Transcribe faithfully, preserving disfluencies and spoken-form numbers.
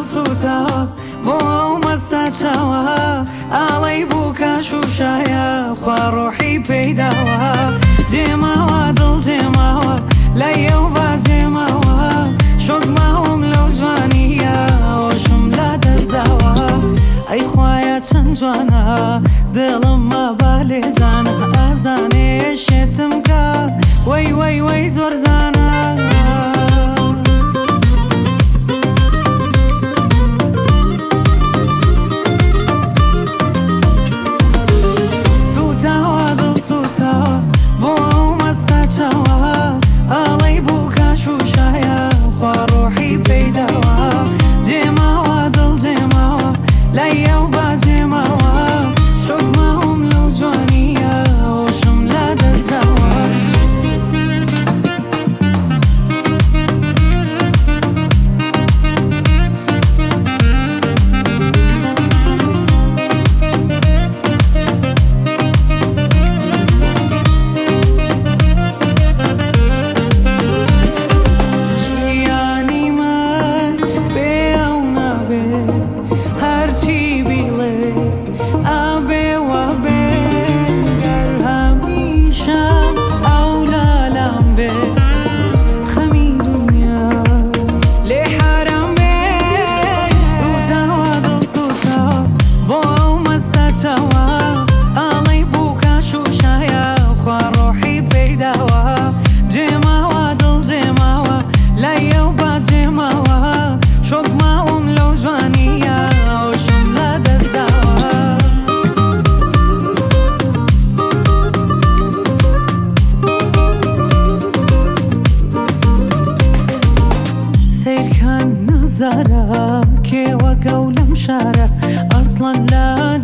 دڵسووتەوە بۆ ئەو مەستە چاوە ئاڵەی بوو کاش و شایە خوا ڕۆحی پێیداوە جێماوە دڵ جێماوە لای ئەو با جێماوە شۆک ماوەم لەو جوانیە هۆشم لا دەستداوە ئەی خوایە چەند جوانە دڵم مەبە لێزانە ئازانێ شێتم کە وەی وەی وەی زۆر زانە زارە کێوە گەو لەم شارە ئەسڵەن لە